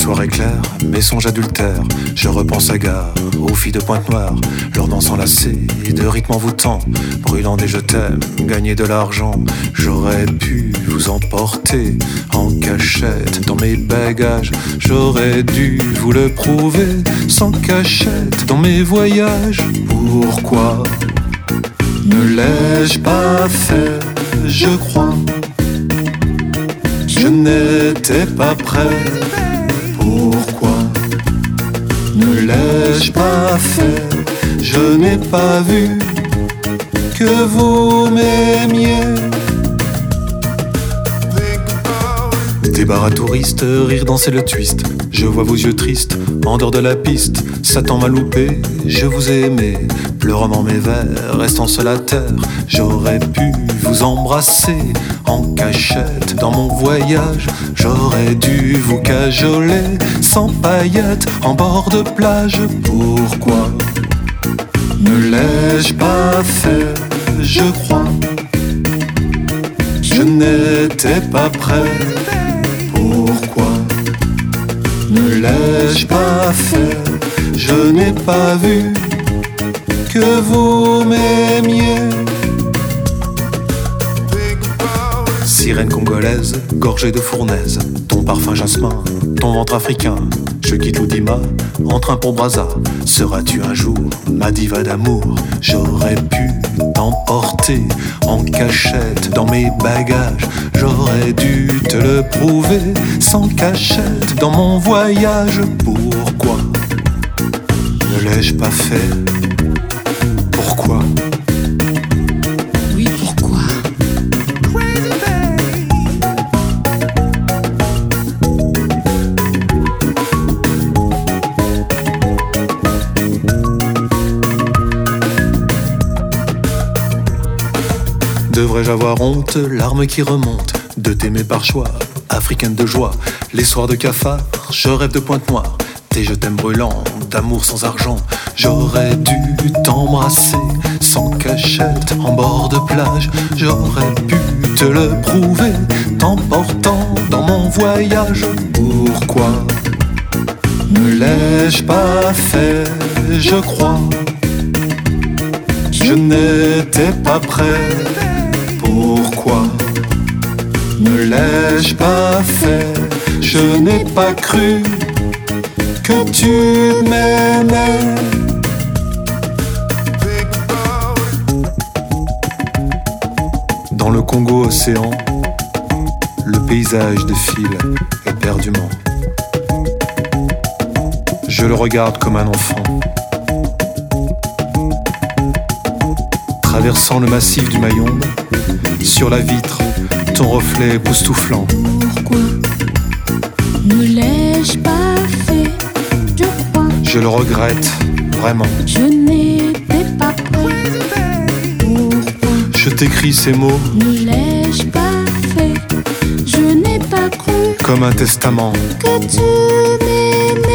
soirées claires, mes songes adultères. Je repense à gare, aux filles de Pointe-Noire, leur danse enlacée, de rythme envoûtant, brûlant des je t'aime, gagner de l'argent. J'aurais pu vous emporter en cachette dans mes bagages. J'aurais dû vous le prouver sans cachette dans mes voyages. Pourquoi ne l'ai-je pas fait? Je crois je n'étais pas prêt. Pourquoi ne l'ai-je pas fait? Je n'ai pas vu que vous m'aimiez. Des bars à touristes, rire, danser le twist. Je vois vos yeux tristes, en dehors de la piste. Satan m'a loupé, je vous ai aimé. Pleurant dans mes vers, restant seul à terre. J'aurais pu vous embrasser en cachette dans mon voyage. J'aurais dû vous cajoler sans paillettes en bord de plage. Pourquoi ne l'ai-je pas fait? Je crois je n'étais pas prêt. Pourquoi ne l'ai-je pas fait? Je n'ai pas vu que vous m'aimiez. Sirène congolaise, gorgée de fournaise, ton parfum jasmin, ton ventre africain. Je quitte l'Oudima, en train pour Brazza. Seras-tu un jour ma diva d'amour? J'aurais pu t'emporter en cachette dans mes bagages. J'aurais dû te le prouver sans cachette dans mon voyage. Pourquoi ne l'ai-je pas fait? Pourquoi? Oui, pourquoi? Devrais-je avoir honte, larmes qui remontent, de t'aimer par choix, africaine de joie. Les soirs de cafard, je rêve de Pointe-Noire, tes je t'aime brûlants, d'amour sans argent. J'aurais dû t'embrasser sans cachette en bord de plage. J'aurais pu te le prouver, t'emportant dans mon voyage. Pourquoi ne l'ai-je pas fait? Je crois je n'étais pas prêt. Pourquoi ne l'ai-je pas fait? Je n'ai pas cru que tu m'aimais. Dans le Congo océan, le paysage défile éperdument. Je le regarde comme un enfant, traversant le massif du Mayombe. Sur la vitre, ton reflet époustouflant. Pourquoi ne l'ai-je pas fait? Je crois je le regrette vraiment. je n'étais pas prêt. Pourquoi Je t'écris ces mots ne l'ai-je pas fait? Je n'ai pas cru comme un testament. que tu m'aimais.